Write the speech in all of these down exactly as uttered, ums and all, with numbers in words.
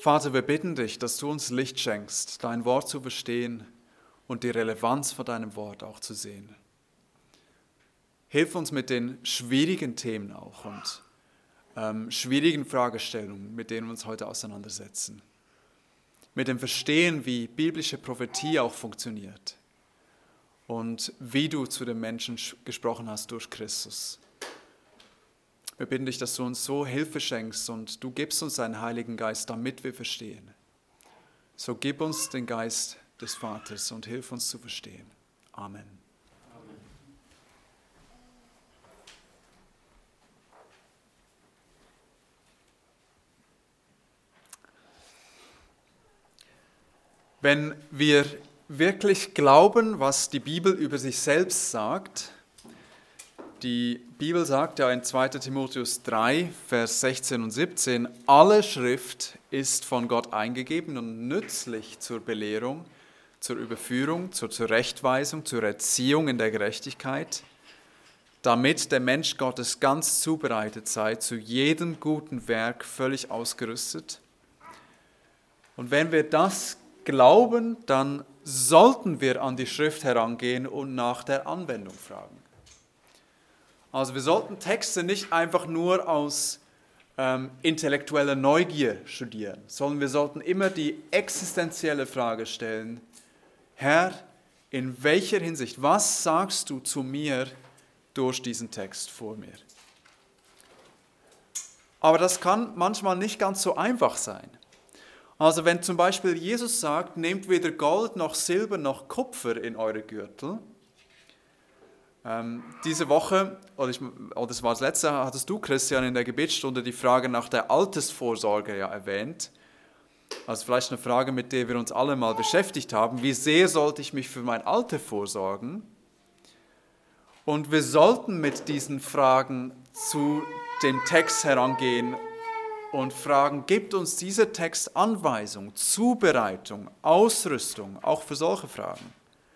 Vater, wir bitten dich, dass du uns Licht schenkst, dein Wort zu verstehen und die Relevanz von deinem Wort auch zu sehen. Hilf uns mit den schwierigen Themen auch und ähm, schwierigen Fragestellungen, mit denen wir uns heute auseinandersetzen. Mit dem Verstehen, wie biblische Prophetie auch funktioniert und wie du zu den Menschen gesprochen hast durch Christus. Wir bitten dich, dass du uns so Hilfe schenkst und du gibst uns deinen Heiligen Geist, damit wir verstehen. So gib uns den Geist des Vaters und hilf uns zu verstehen. Amen. Amen. Wenn wir wirklich glauben, was die Bibel über sich selbst sagt, die Bibel sagt ja in zweiter Timotheus drei, Vers sechzehn und siebzehn, alle Schrift ist von Gott eingegeben und nützlich zur Belehrung, zur Überführung, zur Zurechtweisung, zur Erziehung in der Gerechtigkeit, damit der Mensch Gottes ganz zubereitet sei, zu jedem guten Werk völlig ausgerüstet. Und wenn wir das glauben, dann sollten wir an die Schrift herangehen und nach der Anwendung fragen. Also wir sollten Texte nicht einfach nur aus ähm, intellektueller Neugier studieren, sondern wir sollten immer die existenzielle Frage stellen, Herr, in welcher Hinsicht, was sagst du zu mir durch diesen Text vor mir? Aber das kann manchmal nicht ganz so einfach sein. Also wenn zum Beispiel Jesus sagt, nehmt weder Gold noch Silber noch Kupfer in eure Gürtel. Ähm, diese Woche, oder, ich, oder das war das letzte, hattest du, Christian, in der Gebetsstunde die Frage nach der Altersvorsorge ja erwähnt. Also vielleicht eine Frage, mit der wir uns alle mal beschäftigt haben. Wie sehr sollte ich mich für mein Alter vorsorgen? Und wir sollten mit diesen Fragen zu dem Text herangehen und fragen, gibt uns dieser Text Anweisung, Zubereitung, Ausrüstung, auch für solche Fragen?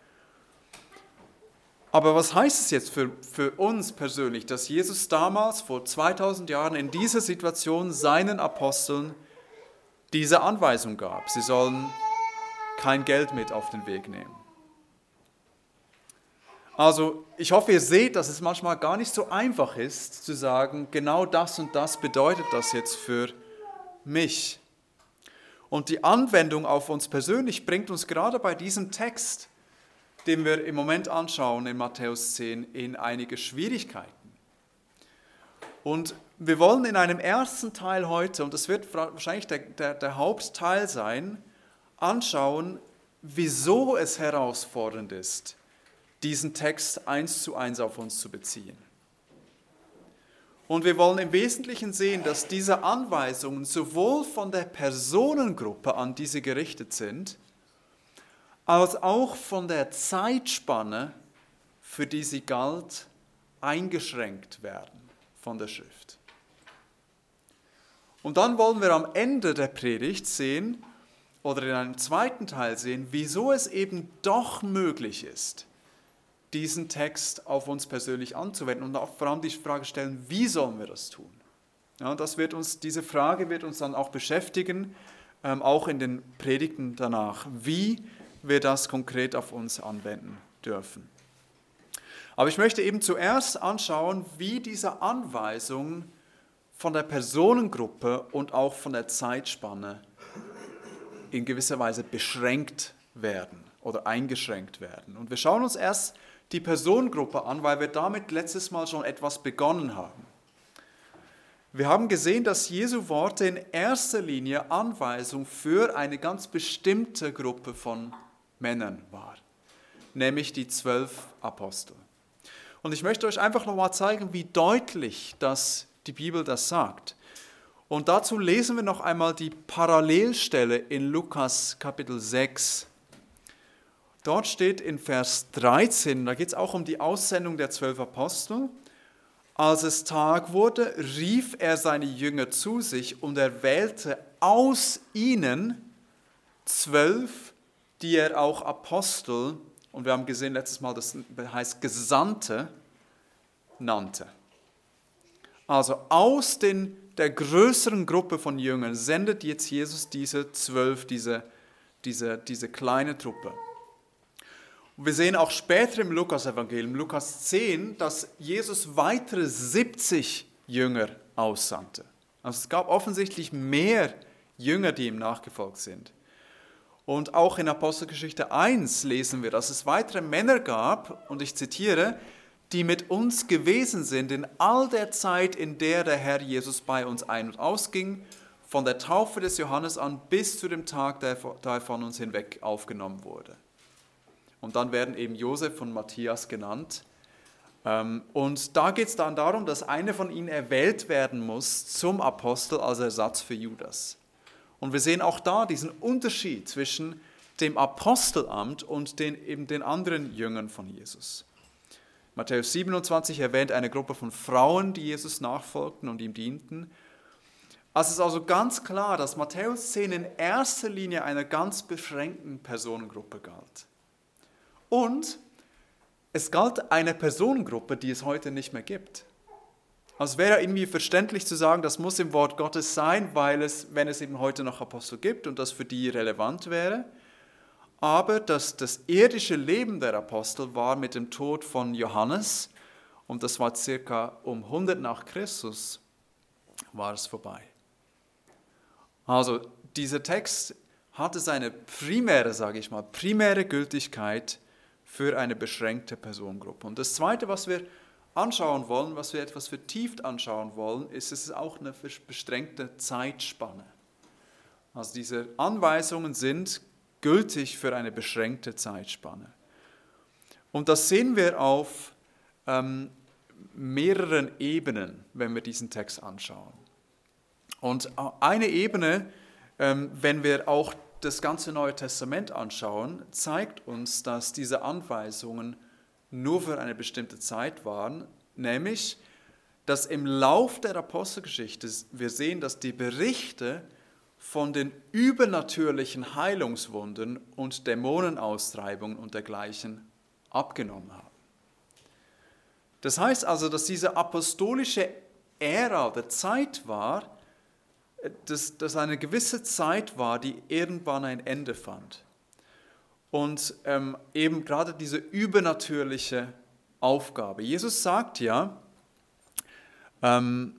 Aber was heißt es jetzt für, für uns persönlich, dass Jesus damals vor zweitausend Jahren in dieser Situation seinen Aposteln diese Anweisung gab? Sie sollen kein Geld mit auf den Weg nehmen. Also ich hoffe, ihr seht, dass es manchmal gar nicht so einfach ist, zu sagen, genau das und das bedeutet das jetzt für mich. Und die Anwendung auf uns persönlich bringt uns gerade bei diesem Text, den wir im Moment anschauen in Matthäus zehn, in einige Schwierigkeiten. Und wir wollen in einem ersten Teil heute, und das wird wahrscheinlich der, der, der Hauptteil sein, anschauen, wieso es herausfordernd ist, diesen Text eins zu eins auf uns zu beziehen. Und wir wollen im Wesentlichen sehen, dass diese Anweisungen sowohl von der Personengruppe, an die sie gerichtet sind, als auch von der Zeitspanne, für die sie galt, eingeschränkt werden von der Schrift. Und dann wollen wir am Ende der Predigt sehen, oder in einem zweiten Teil sehen, wieso es eben doch möglich ist, diesen Text auf uns persönlich anzuwenden und auch vor allem die Frage stellen, wie sollen wir das tun? Ja, das wird uns, diese Frage wird uns dann auch beschäftigen, ähm, auch in den Predigten danach, wie wir das konkret auf uns anwenden dürfen. Aber ich möchte eben zuerst anschauen, wie diese Anweisungen von der Personengruppe und auch von der Zeitspanne in gewisser Weise beschränkt werden oder eingeschränkt werden. Und wir schauen uns erst die Personengruppe an, weil wir damit letztes Mal schon etwas begonnen haben. Wir haben gesehen, dass Jesu Worte in erster Linie Anweisung für eine ganz bestimmte Gruppe von Männern waren, nämlich die zwölf Apostel. Und ich möchte euch einfach nochmal zeigen, wie deutlich das die Bibel das sagt. Und dazu lesen wir noch einmal die Parallelstelle in Lukas Kapitel sechs. Dort steht in Vers dreizehn, da geht es auch um die Aussendung der zwölf Apostel. Als es Tag wurde, rief er seine Jünger zu sich und er wählte aus ihnen zwölf, die er auch Apostel, und wir haben gesehen letztes Mal, das heißt Gesandte, nannte. Also aus den der größeren Gruppe von Jüngern sendet jetzt Jesus diese zwölf, diese, diese, diese kleine Truppe. Und wir sehen auch später im Lukas-Evangelium, Lukas zehn, dass Jesus weitere siebzig Jünger aussandte. Also es gab offensichtlich mehr Jünger, die ihm nachgefolgt sind. Und auch in Apostelgeschichte eins lesen wir, dass es weitere Männer gab, und ich zitiere, die mit uns gewesen sind in all der Zeit, in der der Herr Jesus bei uns ein- und ausging, von der Taufe des Johannes an bis zu dem Tag, da er von uns hinweg aufgenommen wurde. Und dann werden eben Josef und Matthias genannt. Und da geht es dann darum, dass einer von ihnen erwählt werden muss zum Apostel als Ersatz für Judas. Und wir sehen auch da diesen Unterschied zwischen dem Apostelamt und den, eben den anderen Jüngern von Jesus. Matthäus siebenundzwanzig erwähnt eine Gruppe von Frauen, die Jesus nachfolgten und ihm dienten. Es ist also ganz klar, dass Matthäus zehn in erster Linie einer ganz beschränkten Personengruppe galt. Und es galt einer Personengruppe, die es heute nicht mehr gibt. Also es wäre irgendwie verständlich zu sagen, das muss im Wort Gottes sein, weil es, wenn es eben heute noch Apostel gibt und das für die relevant wäre. Aber das, das irdische Leben der Apostel war mit dem Tod von Johannes, und das war circa um hundert nach Christus, war es vorbei. Also dieser Text hatte seine primäre, sage ich mal, primäre Gültigkeit für eine beschränkte Personengruppe. Und das Zweite, was wir anschauen wollen, was wir etwas vertieft anschauen wollen, ist, es ist auch eine beschränkte Zeitspanne. Also diese Anweisungen sind gültig für eine beschränkte Zeitspanne. Und das sehen wir auf ähm, mehreren Ebenen, wenn wir diesen Text anschauen. Und eine Ebene, ähm, wenn wir auch das ganze Neue Testament anschauen, zeigt uns, dass diese Anweisungen nur für eine bestimmte Zeit waren, nämlich, dass im Lauf der Apostelgeschichte wir sehen, dass die Berichte von den übernatürlichen Heilungswundern und Dämonenaustreibungen und dergleichen abgenommen haben. Das heißt also, dass diese apostolische Ära der Zeit war, dass das eine gewisse Zeit war, die irgendwann ein Ende fand. Und ähm, eben gerade diese übernatürliche Aufgabe. Jesus sagt ja, ähm,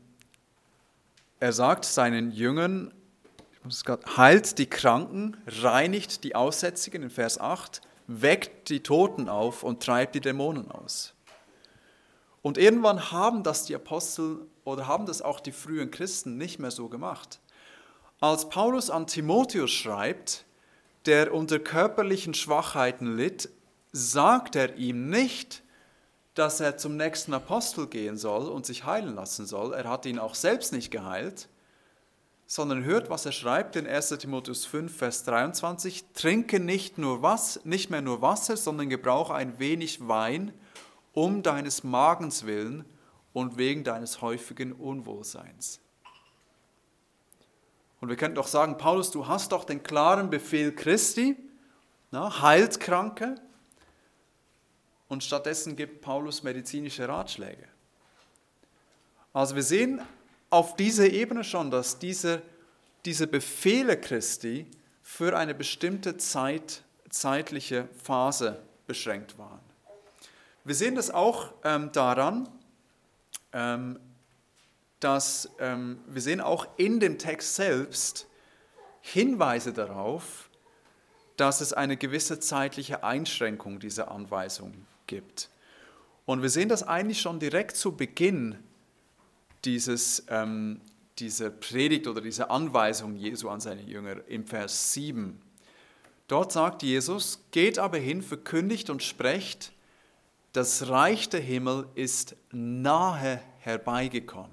er sagt seinen Jüngern, heilt die Kranken, reinigt die Aussätzigen in Vers acht, weckt die Toten auf und treibt die Dämonen aus. Und irgendwann haben das die Apostel oder haben das auch die frühen Christen nicht mehr so gemacht. Als Paulus an Timotheus schreibt, der unter körperlichen Schwachheiten litt, sagt er ihm nicht, dass er zum nächsten Apostel gehen soll und sich heilen lassen soll. Er hat ihn auch selbst nicht geheilt, sondern hört, was er schreibt in erster Timotheus fünf, Vers dreiundzwanzig. Trinke nicht, nur was, nicht mehr nur Wasser, sondern gebrauche ein wenig Wein, um deines Magens willen und wegen deines häufigen Unwohlseins. Und wir könnten doch sagen, Paulus, du hast doch den klaren Befehl Christi, na, heilt Kranke, und stattdessen gibt Paulus medizinische Ratschläge. Also wir sehen auf dieser Ebene schon, dass diese, diese Befehle Christi für eine bestimmte Zeit, zeitliche Phase beschränkt waren. Wir sehen das auch ähm, daran, ähm, dass ähm, wir sehen auch in dem Text selbst Hinweise darauf, dass es eine gewisse zeitliche Einschränkung dieser Anweisung gibt. Und wir sehen das eigentlich schon direkt zu Beginn dieses, ähm, dieser Predigt oder dieser Anweisung Jesu an seine Jünger im Vers sieben. Dort sagt Jesus, geht aber hin, verkündigt und sprecht, das Reich der Himmel ist nahe herbeigekommen.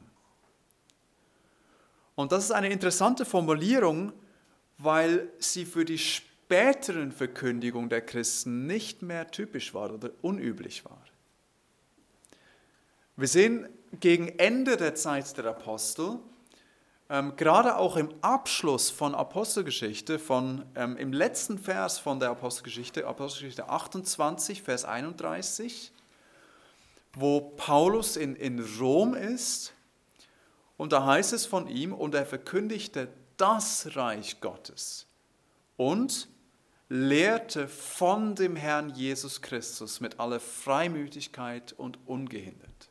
Und das ist eine interessante Formulierung, weil sie für die späteren Verkündigung der Christen nicht mehr typisch war oder unüblich war. Wir sehen gegen Ende der Zeit der Apostel, ähm, gerade auch im Abschluss von Apostelgeschichte, von, ähm, im letzten Vers von der Apostelgeschichte, Apostelgeschichte achtundzwanzig, Vers einunddreißig, wo Paulus in, in Rom ist Und da heißt es von ihm, und er verkündigte das Reich Gottes und lehrte von dem Herrn Jesus Christus mit aller Freimütigkeit und ungehindert.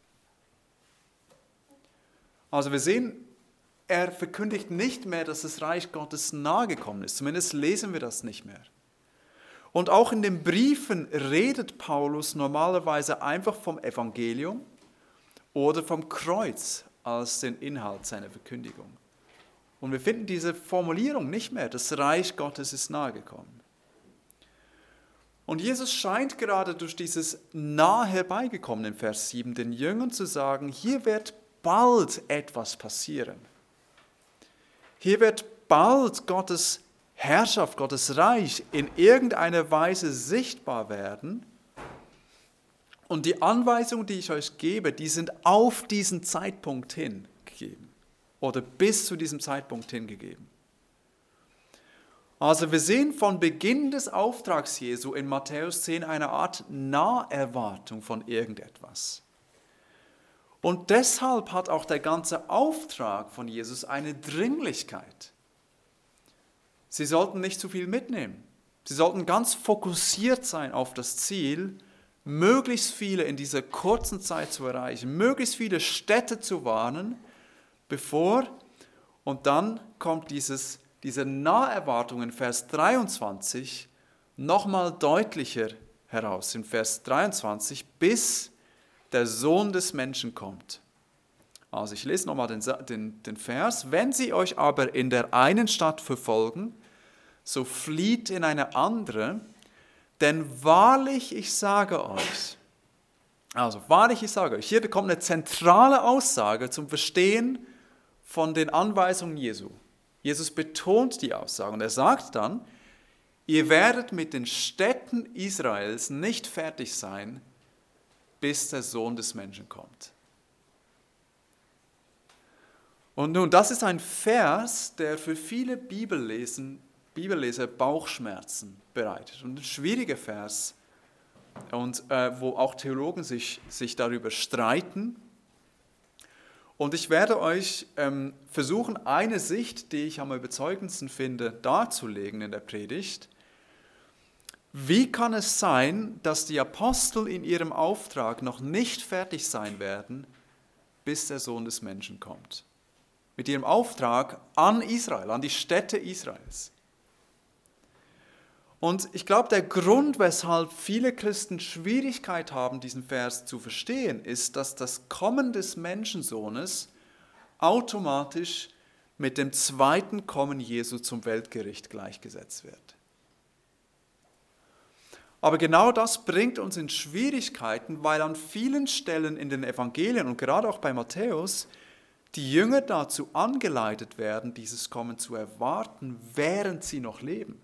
Also wir sehen, er verkündigt nicht mehr, dass das Reich Gottes nahe gekommen ist. Zumindest lesen wir das nicht mehr. Und auch in den Briefen redet Paulus normalerweise einfach vom Evangelium oder vom Kreuz als den Inhalt seiner Verkündigung. Und wir finden diese Formulierung nicht mehr, das Reich Gottes ist nahe gekommen. Und Jesus scheint gerade durch dieses nah herbeigekommen in Vers sieben den Jüngern zu sagen, hier wird bald etwas passieren. Hier wird bald Gottes Herrschaft, Gottes Reich in irgendeiner Weise sichtbar werden. Und die Anweisungen, die ich euch gebe, die sind auf diesen Zeitpunkt hin gegeben oder bis zu diesem Zeitpunkt hingegeben. Also wir sehen von Beginn des Auftrags Jesu in Matthäus zehn eine Art Naherwartung von irgendetwas. Und deshalb hat auch der ganze Auftrag von Jesus eine Dringlichkeit. Sie sollten nicht zu viel mitnehmen. Sie sollten ganz fokussiert sein auf das Ziel, möglichst viele in dieser kurzen Zeit zu erreichen, möglichst viele Städte zu warnen, bevor, und dann kommt dieses, diese Naherwartung in Vers dreiundzwanzig nochmal deutlicher heraus, in Vers dreiundzwanzig, bis der Sohn des Menschen kommt. Also ich lese nochmal den, den, den Vers. Wenn sie euch aber in der einen Stadt verfolgen, so flieht in eine andere, denn wahrlich, ich sage euch, also wahrlich, ich sage euch, hier kommt eine zentrale Aussage zum Verstehen von den Anweisungen Jesu. Jesus betont die Aussage und er sagt dann, ihr werdet mit den Städten Israels nicht fertig sein, bis der Sohn des Menschen kommt. Und nun, das ist ein Vers, der für viele Bibellesen, Bibelleser Bauchschmerzen bereitet. Und ein schwieriger Vers, und, äh, wo auch Theologen sich, sich darüber streiten. Und ich werde euch ähm, versuchen, eine Sicht, die ich am überzeugendsten finde, darzulegen in der Predigt. Wie kann es sein, dass die Apostel in ihrem Auftrag noch nicht fertig sein werden, bis der Sohn des Menschen kommt? Mit ihrem Auftrag an Israel, an die Städte Israels. Und ich glaube, der Grund, weshalb viele Christen Schwierigkeit haben, diesen Vers zu verstehen, ist, dass das Kommen des Menschensohnes automatisch mit dem zweiten Kommen Jesu zum Weltgericht gleichgesetzt wird. Aber genau das bringt uns in Schwierigkeiten, weil an vielen Stellen in den Evangelien und gerade auch bei Matthäus die Jünger dazu angeleitet werden, dieses Kommen zu erwarten, während sie noch leben.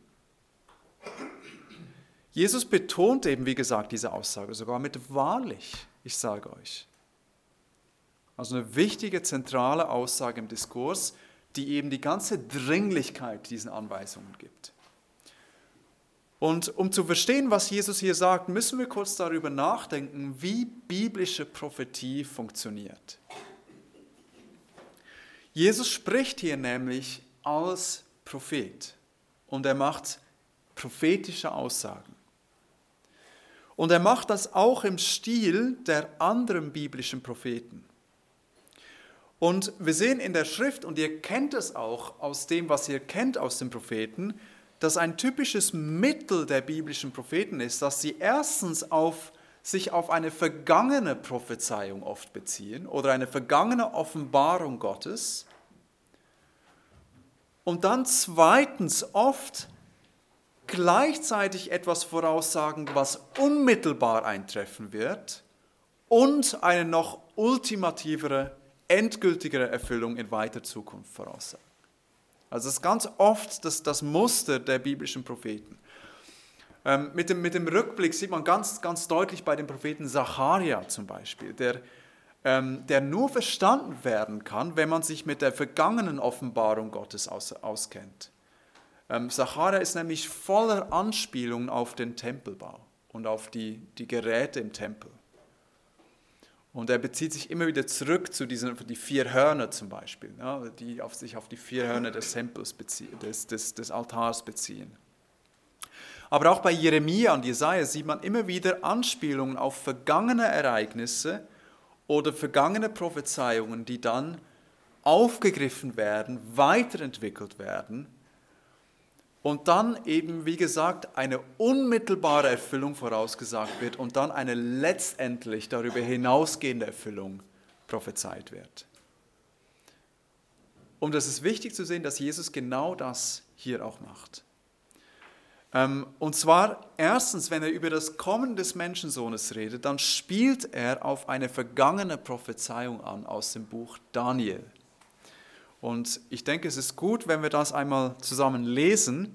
Jesus betont eben, wie gesagt, diese Aussage sogar mit wahrlich, ich sage euch. Also eine wichtige, zentrale Aussage im Diskurs, die eben die ganze Dringlichkeit diesen Anweisungen gibt. Und um zu verstehen, was Jesus hier sagt, müssen wir kurz darüber nachdenken, wie biblische Prophetie funktioniert. Jesus spricht hier nämlich als Prophet und er macht prophetische Aussagen. Und er macht das auch im Stil der anderen biblischen Propheten. Und wir sehen in der Schrift, und ihr kennt es auch aus dem, was ihr kennt aus den Propheten, dass ein typisches Mittel der biblischen Propheten ist, dass sie erstens auf, sich auf eine vergangene Prophezeiung oft beziehen oder eine vergangene Offenbarung Gottes und dann zweitens oft gleichzeitig etwas voraussagen, was unmittelbar eintreffen wird und eine noch ultimativere, endgültigere Erfüllung in weiter Zukunft voraussagen. Also das ist ganz oft das, das Muster der biblischen Propheten. Ähm, mit, dem, mit dem Rückblick sieht man ganz, ganz deutlich bei dem Propheten Sacharja zum Beispiel, der, ähm, der nur verstanden werden kann, wenn man sich mit der vergangenen Offenbarung Gottes aus, auskennt. Ähm, Sacharja ist nämlich voller Anspielungen auf den Tempelbau und auf die, die Geräte im Tempel. Und er bezieht sich immer wieder zurück zu diesen die vier Hörner zum Beispiel, ja, die auf sich auf die vier Hörner des Tempels beziehen, des, des, des Altars beziehen. Aber auch bei Jeremia und Jesaja sieht man immer wieder Anspielungen auf vergangene Ereignisse oder vergangene Prophezeiungen, die dann aufgegriffen werden, weiterentwickelt werden und dann eben, wie gesagt, eine unmittelbare Erfüllung vorausgesagt wird und dann eine letztendlich darüber hinausgehende Erfüllung prophezeit wird. Und es ist wichtig zu sehen, dass Jesus genau das hier auch macht. Und zwar erstens, wenn er über das Kommen des Menschensohnes redet, dann spielt er auf eine vergangene Prophezeiung an aus dem Buch Daniel. Und ich denke, es ist gut, wenn wir das einmal zusammen lesen.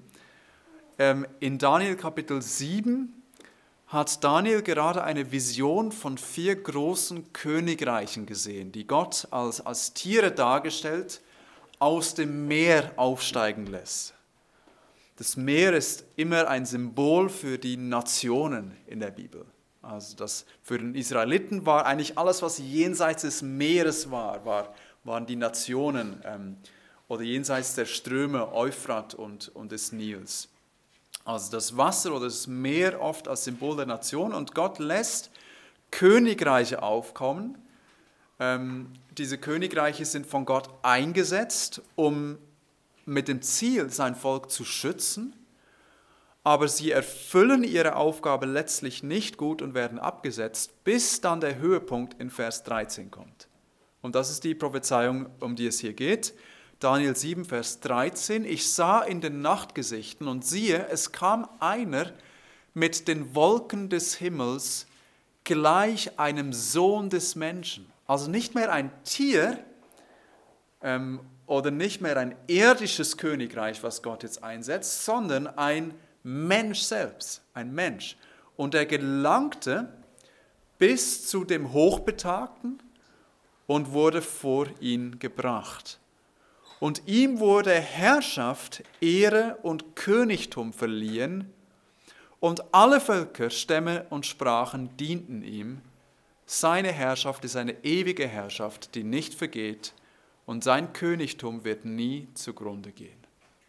In Daniel Kapitel sieben hat Daniel gerade eine Vision von vier großen Königreichen gesehen, die Gott als, als Tiere dargestellt aus dem Meer aufsteigen lässt. Das Meer ist immer ein Symbol für die Nationen in der Bibel. Also das für den Israeliten war eigentlich alles, was jenseits des Meeres war, war waren die Nationen ähm, oder jenseits der Ströme Euphrat und, und des Nils. Also das Wasser oder das Meer oft als Symbol der Nation und Gott lässt Königreiche aufkommen. Ähm, diese Königreiche sind von Gott eingesetzt, um mit dem Ziel, sein Volk zu schützen, aber sie erfüllen ihre Aufgabe letztlich nicht gut und werden abgesetzt, bis dann der Höhepunkt in Vers dreizehn kommt. Und das ist die Prophezeiung, um die es hier geht. Daniel sieben, Vers dreizehn. Ich sah in den Nachtgesichten und siehe, es kam einer mit den Wolken des Himmels gleich einem Sohn des Menschen. Also nicht mehr ein Tier, ähm, oder nicht mehr ein irdisches Königreich, was Gott jetzt einsetzt, sondern ein Mensch selbst, ein Mensch. Und er gelangte bis zu dem Hochbetagten und wurde vor ihn gebracht. Und ihm wurde Herrschaft, Ehre und Königtum verliehen, und alle Völker, Stämme und Sprachen dienten ihm. Seine Herrschaft ist eine ewige Herrschaft, die nicht vergeht, und sein Königtum wird nie zugrunde gehen.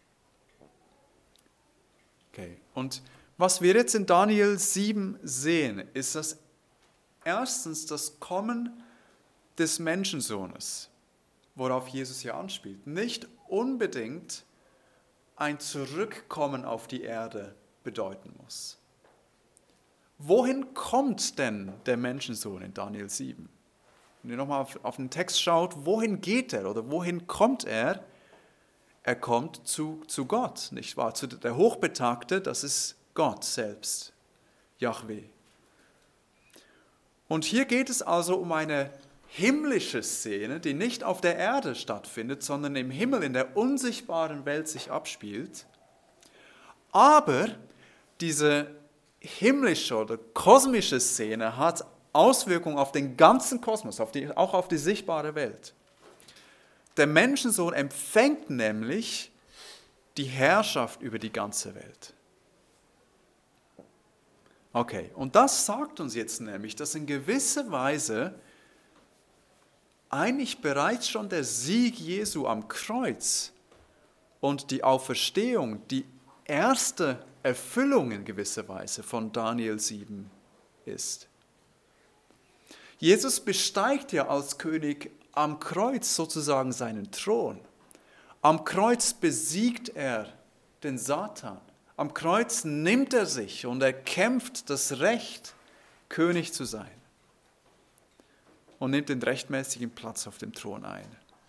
Okay. Und was wir jetzt in Daniel sieben sehen, ist das erstens das Kommen des Menschensohnes, worauf Jesus hier anspielt. Nicht unbedingt ein Zurückkommen auf die Erde bedeuten muss. Wohin kommt denn der Menschensohn in Daniel sieben? Wenn ihr nochmal auf, auf den Text schaut, wohin geht er oder wohin kommt er? Er kommt zu, zu Gott, nicht wahr? Zu der Hochbetagte, das ist Gott selbst, Jahwe. Und hier geht es also um eine himmlische Szene, die nicht auf der Erde stattfindet, sondern im Himmel, in der unsichtbaren Welt sich abspielt. Aber diese himmlische oder kosmische Szene hat Auswirkungen auf den ganzen Kosmos, auf die, auch auf die sichtbare Welt. Der Menschensohn empfängt nämlich die Herrschaft über die ganze Welt. Okay, und das sagt uns jetzt nämlich, dass in gewisser Weise eigentlich bereits schon der Sieg Jesu am Kreuz und die Auferstehung die erste Erfüllung in gewisser Weise von Daniel sieben ist. Jesus besteigt ja als König am Kreuz sozusagen seinen Thron. Am Kreuz besiegt er den Satan. Am Kreuz nimmt er sich und er kämpft das Recht, König zu sein. Und nimmt den rechtmäßigen Platz auf dem Thron ein.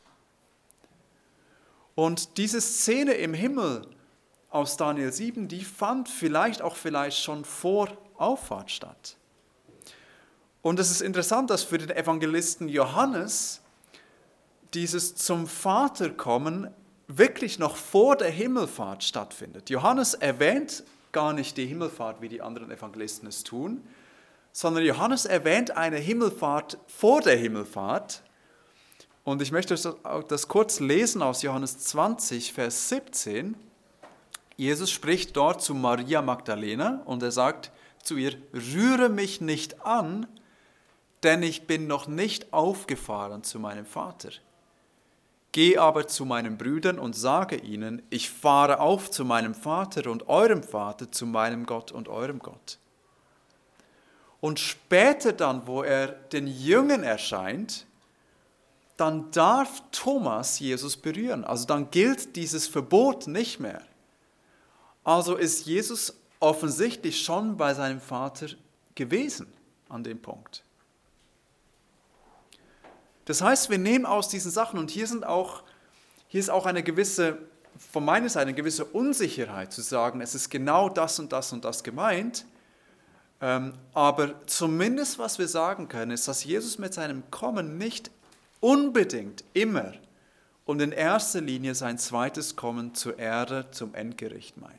Und diese Szene im Himmel aus Daniel sieben, die fand vielleicht auch vielleicht schon vor Auffahrt statt. Und es ist interessant, dass für den Evangelisten Johannes dieses zum Vater kommen wirklich noch vor der Himmelfahrt stattfindet. Johannes erwähnt gar nicht die Himmelfahrt, wie die anderen Evangelisten es tun, sondern Johannes erwähnt eine Himmelfahrt vor der Himmelfahrt. Und ich möchte das kurz lesen aus Johannes zwanzig, Vers siebzehn. Jesus spricht dort zu Maria Magdalena und er sagt zu ihr, rühre mich nicht an, denn ich bin noch nicht aufgefahren zu meinem Vater. Geh aber zu meinen Brüdern und sage ihnen, ich fahre auf zu meinem Vater und eurem Vater, zu meinem Gott und eurem Gott. Und später dann, wo er den Jüngern erscheint, dann darf Thomas Jesus berühren. Also dann gilt dieses Verbot nicht mehr. Also ist Jesus offensichtlich schon bei seinem Vater gewesen an dem Punkt. Das heißt, wir nehmen aus diesen Sachen, und hier, sind auch, hier ist auch eine gewisse, von meiner Seite eine gewisse Unsicherheit zu sagen, es ist genau das und das und das gemeint. Ähm, aber zumindest was wir sagen können, ist, dass Jesus mit seinem Kommen nicht unbedingt immer und in erster Linie sein zweites Kommen zur Erde, zum Endgericht meint.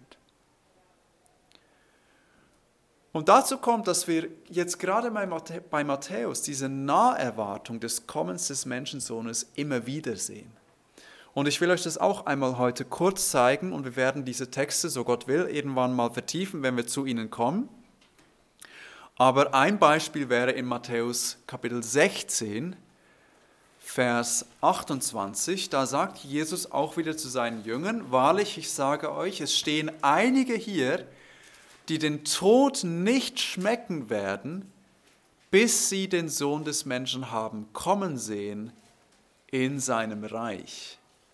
Und dazu kommt, dass wir jetzt gerade bei Matthäus diese Naherwartung des Kommens des Menschensohnes immer wieder sehen. Und ich will euch das auch einmal heute kurz zeigen, und wir werden diese Texte, so Gott will, irgendwann mal vertiefen, wenn wir zu ihnen kommen. Aber ein Beispiel wäre in Matthäus Kapitel sechzehn, Vers achtundzwanzig. Da sagt Jesus auch wieder zu seinen Jüngern, wahrlich, ich sage euch, es stehen einige hier, die den Tod nicht schmecken werden, bis sie den Sohn des Menschen haben kommen sehen in seinem Reich.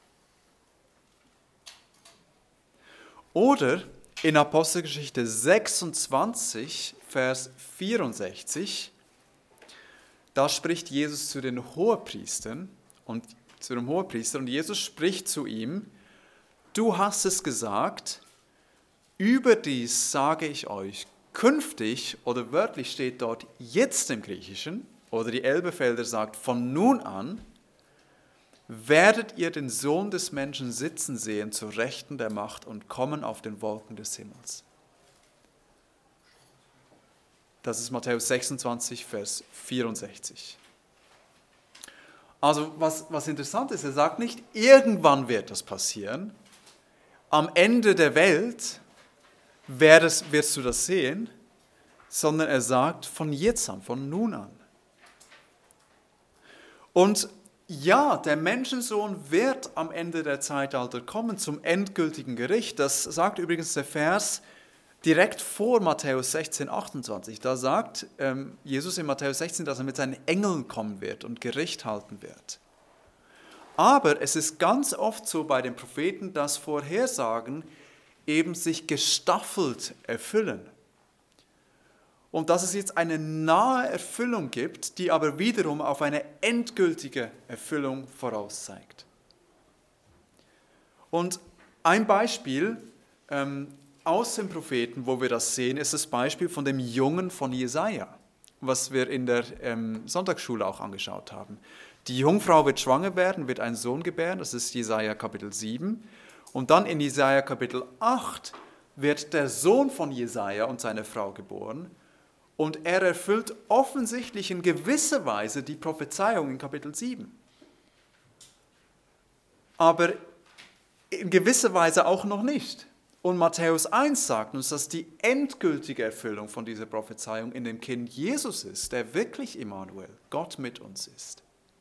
Oder in Apostelgeschichte sechsundzwanzig, Vers vierundsechzig, da spricht Jesus zu den Hohepriestern und zu dem Hohepriester, und Jesus spricht zu ihm, du hast es gesagt, überdies sage ich euch, künftig, oder wörtlich steht dort jetzt im Griechischen, oder die Elberfelder sagt, von nun an, werdet ihr den Sohn des Menschen sitzen sehen zur Rechten der Macht und kommen auf den Wolken des Himmels. Das ist Matthäus sechsundzwanzig, Vers vierundsechzig. Also was, was interessant ist, er sagt nicht, irgendwann wird das passieren, am Ende der Welt wirst, wirst du das sehen, sondern er sagt von jetzt an, von nun an. Und ja, der Menschensohn wird am Ende der Zeitalter kommen zum endgültigen Gericht. Das sagt übrigens der Vers direkt vor Matthäus sechzehn, achtundzwanzig. Da sagt ähm, Jesus in Matthäus sechzehn, dass er mit seinen Engeln kommen wird und Gericht halten wird. Aber es ist ganz oft so bei den Propheten, dass Vorhersagen eben sich gestaffelt erfüllen. Und dass es jetzt eine nahe Erfüllung gibt, die aber wiederum auf eine endgültige Erfüllung vorauszeigt. Und ein Beispiel ähm, aus dem Propheten, wo wir das sehen, ist das Beispiel von dem Jungen von Jesaja, was wir in der ähm, Sonntagsschule auch angeschaut haben. Die Jungfrau wird schwanger werden, wird einen Sohn gebären, das ist Jesaja Kapitel sieben. Und dann in Jesaja Kapitel acht wird der Sohn von Jesaja und seine Frau geboren. Und er erfüllt offensichtlich in gewisser Weise die Prophezeiung in Kapitel sieben. Aber in gewisser Weise auch noch nicht. Und Matthäus eins sagt uns, dass die endgültige Erfüllung von dieser Prophezeiung in dem Kind Jesus ist, der wirklich Immanuel, Gott mit uns ist.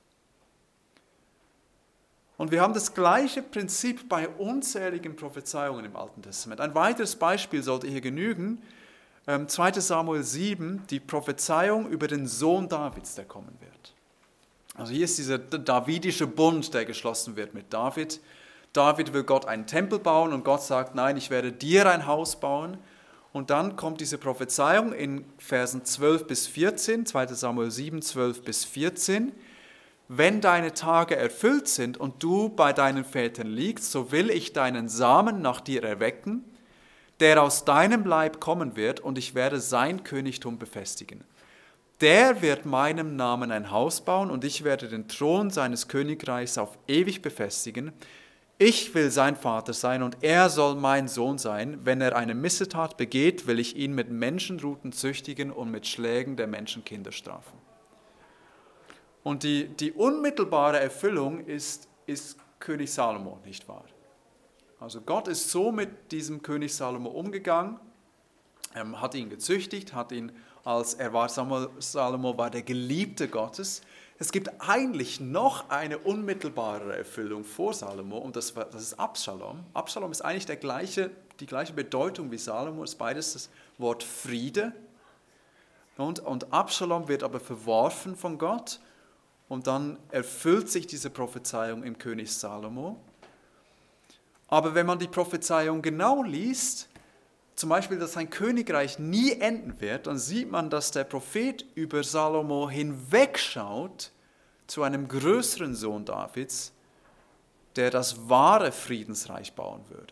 Und wir haben das gleiche Prinzip bei unzähligen Prophezeiungen im Alten Testament. Ein weiteres Beispiel sollte hier genügen. zweiter Samuel sieben, die Prophezeiung über den Sohn Davids, der kommen wird. Also hier ist dieser davidische Bund, der geschlossen wird mit David. David will Gott einen Tempel bauen und Gott sagt, nein, ich werde dir ein Haus bauen. Und dann kommt diese Prophezeiung in Versen zwölf bis vierzehn, zweiter Samuel sieben, zwölf bis vierzehn. Wenn deine Tage erfüllt sind und du bei deinen Vätern liegst, so will ich deinen Samen nach dir erwecken, der aus deinem Leib kommen wird, und ich werde sein Königtum befestigen. Der wird meinem Namen ein Haus bauen, und ich werde den Thron seines Königreichs auf ewig befestigen. Ich will sein Vater sein, und er soll mein Sohn sein. Wenn er eine Missetat begeht, will ich ihn mit Menschenruten züchtigen und mit Schlägen der Menschenkinder strafen. Und die, die unmittelbare Erfüllung ist, ist König Salomo, nicht wahr? Also Gott ist so mit diesem König Salomo umgegangen, ähm, hat ihn gezüchtigt, hat ihn als er war, Salomo war der Geliebte Gottes. Es gibt eigentlich noch eine unmittelbare Erfüllung vor Salomo und das, das ist Absalom. Absalom ist eigentlich der gleiche, die gleiche Bedeutung wie Salomo, ist beides das Wort Friede. Und, und Absalom wird aber verworfen von Gott und dann erfüllt sich diese Prophezeiung im König Salomo. Aber wenn man die Prophezeiung genau liest, zum Beispiel, dass sein Königreich nie enden wird, dann sieht man, dass der Prophet über Salomo hinwegschaut zu einem größeren Sohn Davids, der das wahre Friedensreich bauen würde.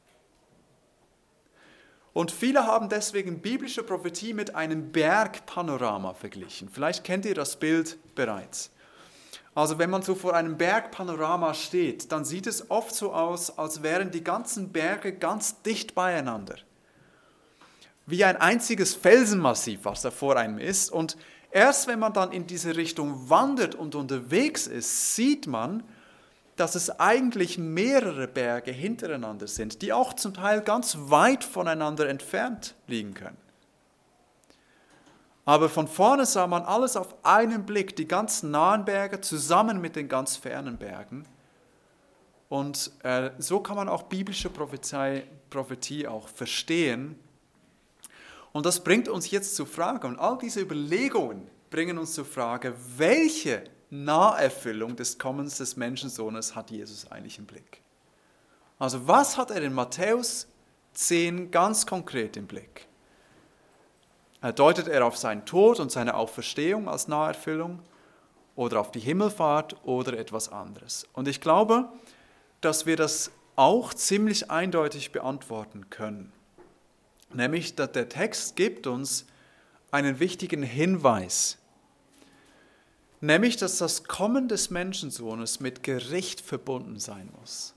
Und viele haben deswegen biblische Prophetie mit einem Bergpanorama verglichen. Vielleicht kennt ihr das Bild bereits. Also wenn man so vor einem Bergpanorama steht, dann sieht es oft so aus, als wären die ganzen Berge ganz dicht beieinander. Wie ein einziges Felsenmassiv, was da vor einem ist. Und erst wenn man dann in diese Richtung wandert und unterwegs ist, sieht man, dass es eigentlich mehrere Berge hintereinander sind, die auch zum Teil ganz weit voneinander entfernt liegen können. Aber von vorne sah man alles auf einen Blick, die ganz nahen Berge zusammen mit den ganz fernen Bergen. Und äh, so kann man auch biblische Prophezei, Prophetie auch verstehen. Und das bringt uns jetzt zur Frage, und all diese Überlegungen bringen uns zur Frage, welche Naherfüllung des Kommens des Menschensohnes hat Jesus eigentlich im Blick? Also was hat er in Matthäus zehn ganz konkret im Blick? Deutet er auf seinen Tod und seine Auferstehung als Naherfüllung oder auf die Himmelfahrt oder etwas anderes? Und ich glaube, dass wir das auch ziemlich eindeutig beantworten können. Nämlich, dass der Text gibt uns einen wichtigen Hinweis. Nämlich, dass das Kommen des Menschensohnes mit Gericht verbunden sein muss.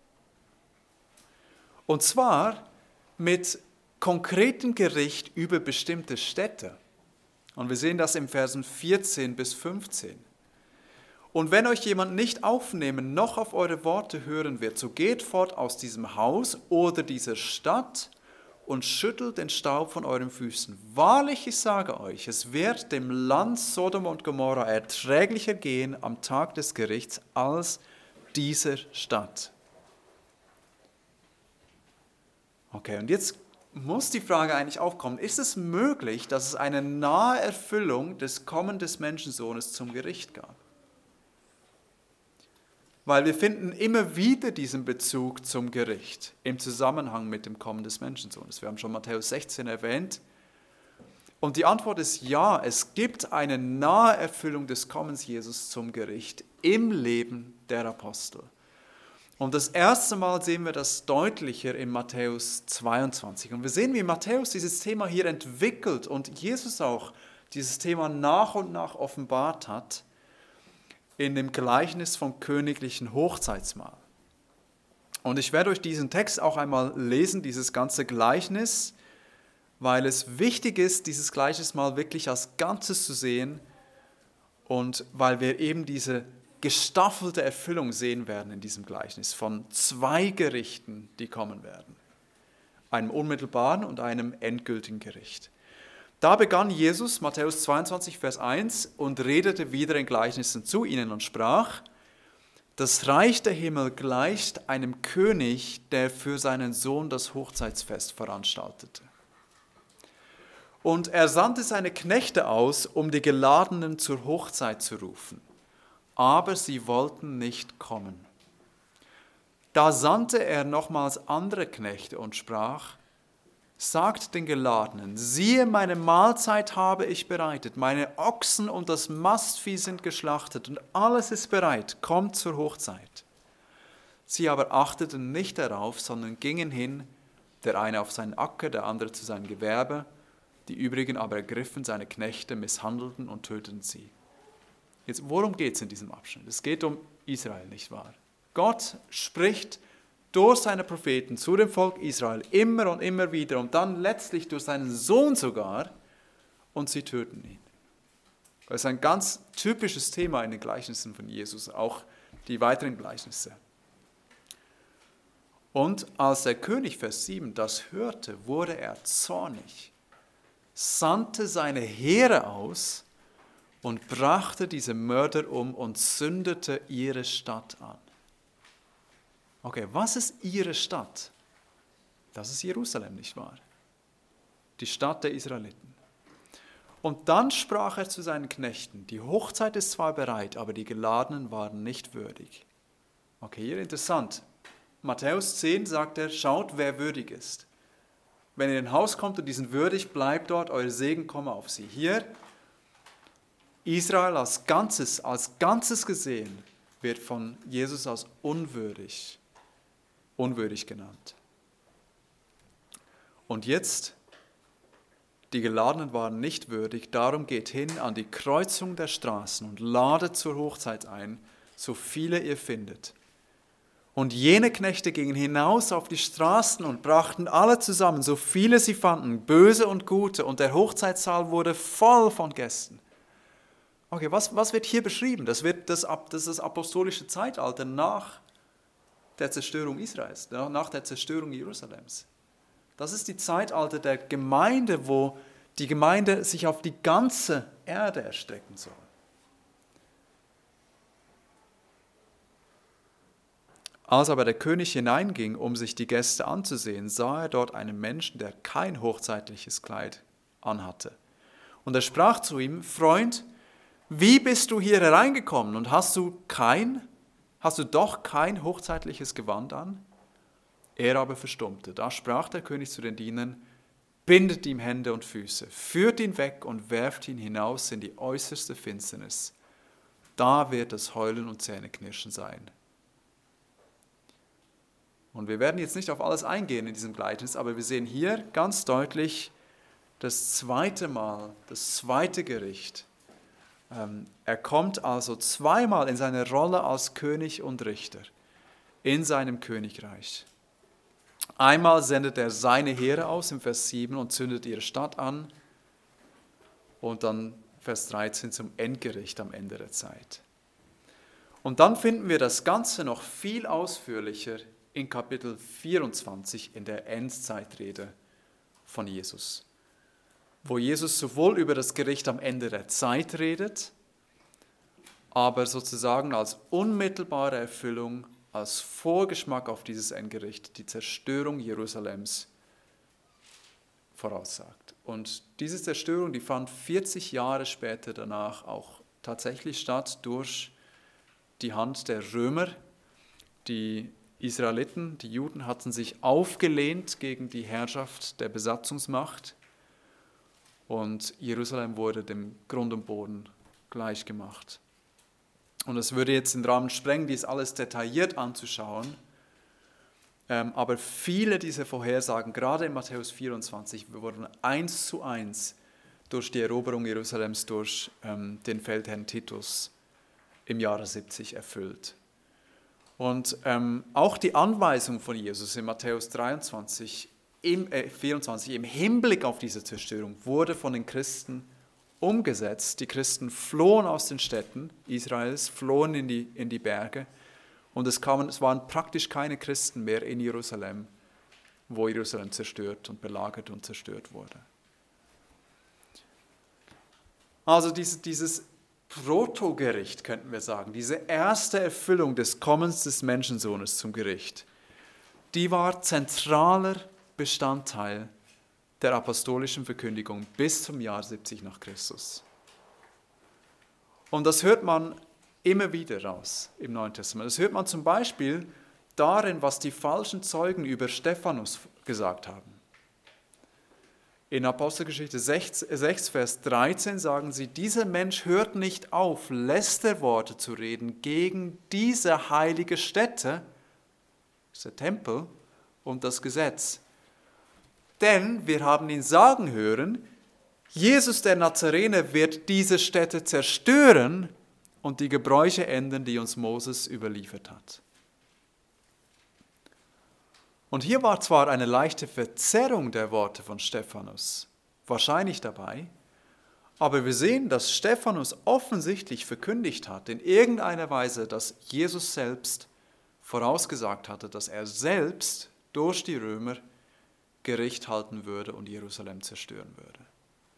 Und zwar mit konkretem Gericht über bestimmte Städte. Und wir sehen das im Versen vierzehn bis fünfzehn. Und wenn euch jemand nicht aufnehmen, noch auf eure Worte hören wird, so geht fort aus diesem Haus oder dieser Stadt und schüttelt den Staub von euren Füßen. Wahrlich, ich sage euch, es wird dem Land Sodom und Gomorra erträglicher gehen am Tag des Gerichts als dieser Stadt. Okay, und jetzt muss die Frage eigentlich aufkommen, ist es möglich, dass es eine nahe Erfüllung des Kommens des Menschensohnes zum Gericht gab? Weil wir finden immer wieder diesen Bezug zum Gericht im Zusammenhang mit dem Kommen des Menschensohnes. Wir haben schon Matthäus sechzehn erwähnt. Und die Antwort ist ja, es gibt eine nahe Erfüllung des Kommens Jesus zum Gericht im Leben der Apostel. Und das erste Mal sehen wir das deutlicher in Matthäus zweiundzwanzig. Und wir sehen, wie Matthäus dieses Thema hier entwickelt und Jesus auch dieses Thema nach und nach offenbart hat in dem Gleichnis vom königlichen Hochzeitsmahl. Und ich werde euch diesen Text auch einmal lesen, dieses ganze Gleichnis, weil es wichtig ist, dieses Gleichnis mal wirklich als Ganzes zu sehen und weil wir eben diese gestaffelte Erfüllung sehen werden in diesem Gleichnis von zwei Gerichten, die kommen werden. Einem unmittelbaren und einem endgültigen Gericht. Da begann Jesus, Matthäus zweiundzwanzig, Vers eins, und redete wieder in Gleichnissen zu ihnen und sprach: Das Reich der Himmel gleicht einem König, der für seinen Sohn das Hochzeitsfest veranstaltete. Und er sandte seine Knechte aus, um die Geladenen zur Hochzeit zu rufen. Aber sie wollten nicht kommen. Da sandte er nochmals andere Knechte und sprach: Sagt den Geladenen, siehe, meine Mahlzeit habe ich bereitet, meine Ochsen und das Mastvieh sind geschlachtet und alles ist bereit, kommt zur Hochzeit. Sie aber achteten nicht darauf, sondern gingen hin, der eine auf seinen Acker, der andere zu seinem Gewerbe, die übrigen aber ergriffen seine Knechte, misshandelten und töteten sie. Jetzt, worum geht es in diesem Abschnitt? Es geht um Israel, nicht wahr? Gott spricht durch seine Propheten zu dem Volk Israel immer und immer wieder und dann letztlich durch seinen Sohn sogar und sie töten ihn. Das ist ein ganz typisches Thema in den Gleichnissen von Jesus, auch die weiteren Gleichnisse. Und als der König, Vers sieben, das hörte, wurde er zornig sandte seine Heere aus und brachte diese Mörder um und zündete ihre Stadt an. Okay, was ist ihre Stadt? Das ist Jerusalem, nicht wahr? Die Stadt der Israeliten. Und dann sprach er zu seinen Knechten, die Hochzeit ist zwar bereit, aber die Geladenen waren nicht würdig. Okay, hier interessant. Matthäus zehn sagt er, schaut, wer würdig ist. Wenn ihr in ein Haus kommt und die sind würdig, bleibt dort, euer Segen komme auf sie. Hier, Israel als Ganzes, als Ganzes gesehen, wird von Jesus als unwürdig, unwürdig genannt. Und jetzt, die Geladenen waren nicht würdig, darum geht hin an die Kreuzung der Straßen und ladet zur Hochzeit ein, so viele ihr findet. Und jene Knechte gingen hinaus auf die Straßen und brachten alle zusammen, so viele sie fanden, böse und gute, und der Hochzeitssaal wurde voll von Gästen. Okay, was, was wird hier beschrieben? Das, wird das, das ist das apostolische Zeitalter nach der Zerstörung Israels, nach der Zerstörung Jerusalems. Das ist die Zeitalter der Gemeinde, wo die Gemeinde sich auf die ganze Erde erstrecken soll. Als aber der König hineinging, um sich die Gäste anzusehen, sah er dort einen Menschen, der kein hochzeitliches Kleid anhatte. Und er sprach zu ihm, Freund, wie bist du hier hereingekommen und hast du kein, hast du doch kein hochzeitliches Gewand an? Er aber verstummte. Da sprach der König zu den Dienern, bindet ihm Hände und Füße, führt ihn weg und werft ihn hinaus in die äußerste Finsternis. Da wird es Heulen und Zähneknirschen sein. Und wir werden jetzt nicht auf alles eingehen in diesem Gleichnis, aber wir sehen hier ganz deutlich das zweite Mal, das zweite Gericht. Er kommt also zweimal in seine Rolle als König und Richter in seinem Königreich. Einmal sendet er seine Heere aus im Vers sieben und zündet ihre Stadt an. Und dann Vers dreizehn zum Endgericht am Ende der Zeit. Und dann finden wir das Ganze noch viel ausführlicher in Kapitel vierundzwanzig in der Endzeitrede von Jesus, wo Jesus sowohl über das Gericht am Ende der Zeit redet, aber sozusagen als unmittelbare Erfüllung, als Vorgeschmack auf dieses Endgericht die Zerstörung Jerusalems voraussagt. Und diese Zerstörung, die fand vierzig Jahre später danach auch tatsächlich statt durch die Hand der Römer. Die Israeliten, die Juden hatten sich aufgelehnt gegen die Herrschaft der Besatzungsmacht und Jerusalem wurde dem Grund und Boden gleichgemacht. Und es würde jetzt den Rahmen sprengen, dies alles detailliert anzuschauen, ähm, aber viele dieser Vorhersagen, gerade in Matthäus vierundzwanzig, wurden eins zu eins durch die Eroberung Jerusalems durch ähm, den Feldherrn Titus im Jahre siebzig erfüllt. Und ähm, auch die Anweisung von Jesus in Matthäus dreiundzwanzig, im, äh, vierundzwanzig im Hinblick auf diese Zerstörung wurde von den Christen umgesetzt. Die Christen flohen aus den Städten Israels, flohen in die, in die Berge und es, kamen, es waren praktisch keine Christen mehr in Jerusalem, wo Jerusalem zerstört und belagert und zerstört wurde. Also diese, dieses Protogericht, könnten wir sagen, diese erste Erfüllung des Kommens des Menschensohnes zum Gericht, die war zentraler Bestandteil der apostolischen Verkündigung bis zum Jahr siebzig nach Christus. Und das hört man immer wieder raus im Neuen Testament. Das hört man zum Beispiel darin, was die falschen Zeugen über Stephanus gesagt haben. In Apostelgeschichte sechs, Vers dreizehn sagen sie, dieser Mensch hört nicht auf, Lästerworte zu reden gegen diese heilige Stätte, das ist der Tempel, und das Gesetz. Denn wir haben ihn sagen hören, Jesus der Nazarener wird diese Stätte zerstören und die Gebräuche ändern, die uns Moses überliefert hat. Und hier war zwar eine leichte Verzerrung der Worte von Stephanus wahrscheinlich dabei, aber wir sehen, dass Stephanus offensichtlich verkündigt hat, in irgendeiner Weise, dass Jesus selbst vorausgesagt hatte, dass er selbst durch die Römer Gericht halten würde und Jerusalem zerstören würde.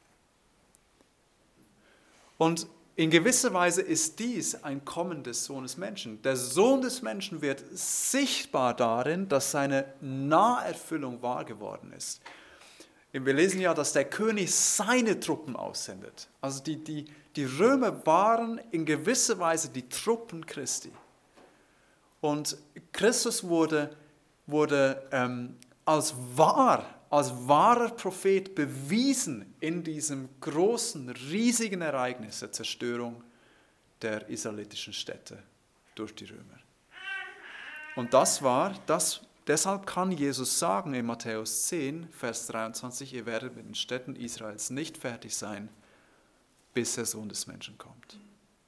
Und in gewisser Weise ist dies ein Kommen des Sohnes Menschen. Der Sohn des Menschen wird sichtbar darin, dass seine Naherfüllung wahr geworden ist. Wir lesen ja, dass der König seine Truppen aussendet. Also die, die, die Römer waren in gewisser Weise die Truppen Christi. Und Christus wurde, wurde ähm, als wahr, als wahrer Prophet bewiesen in diesem großen, riesigen Ereignis der Zerstörung der israelitischen Städte durch die Römer. Und das war, das, deshalb kann Jesus sagen in Matthäus zehn, Vers dreiundzwanzig, ihr werdet mit den Städten Israels nicht fertig sein, bis der Sohn des Menschen kommt.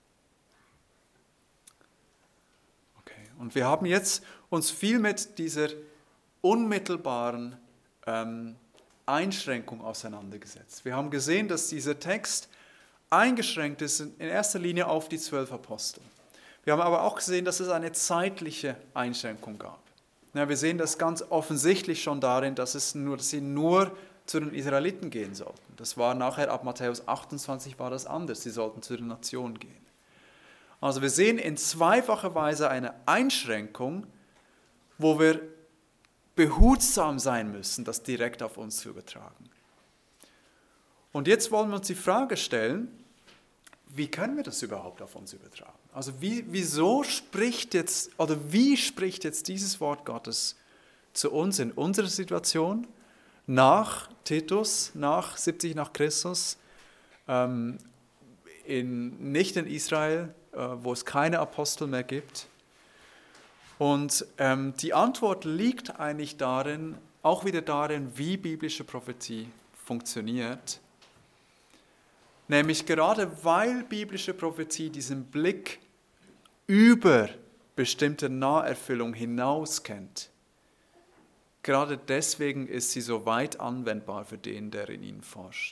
Okay, und wir haben jetzt uns viel mit dieser unmittelbaren ähm, Einschränkung auseinandergesetzt. Wir haben gesehen, dass dieser Text eingeschränkt ist in erster Linie auf die zwölf Apostel. Wir haben aber auch gesehen, dass es eine zeitliche Einschränkung gab. Ja, wir sehen das ganz offensichtlich schon darin, dass, es nur, dass sie nur zu den Israeliten gehen sollten. Das war nachher ab Matthäus achtundzwanzig war das anders. Sie sollten zu den Nationen gehen. Also wir sehen in zweifacher Weise eine Einschränkung, wo wir behutsam sein müssen, das direkt auf uns zu übertragen. Und jetzt wollen wir uns die Frage stellen, wie können wir das überhaupt auf uns übertragen? Also wie, wieso spricht jetzt, oder wie spricht jetzt dieses Wort Gottes zu uns in unserer Situation, nach Titus, nach siebzig nach Christus, ähm, in, nicht in Israel, äh, wo es keine Apostel mehr gibt. Und ähm, die Antwort liegt eigentlich darin, auch wieder darin, wie biblische Prophetie funktioniert. Nämlich gerade weil biblische Prophetie diesen Blick über bestimmte Naherfüllung hinaus kennt, gerade deswegen ist sie so weit anwendbar für den, der in ihnen forscht.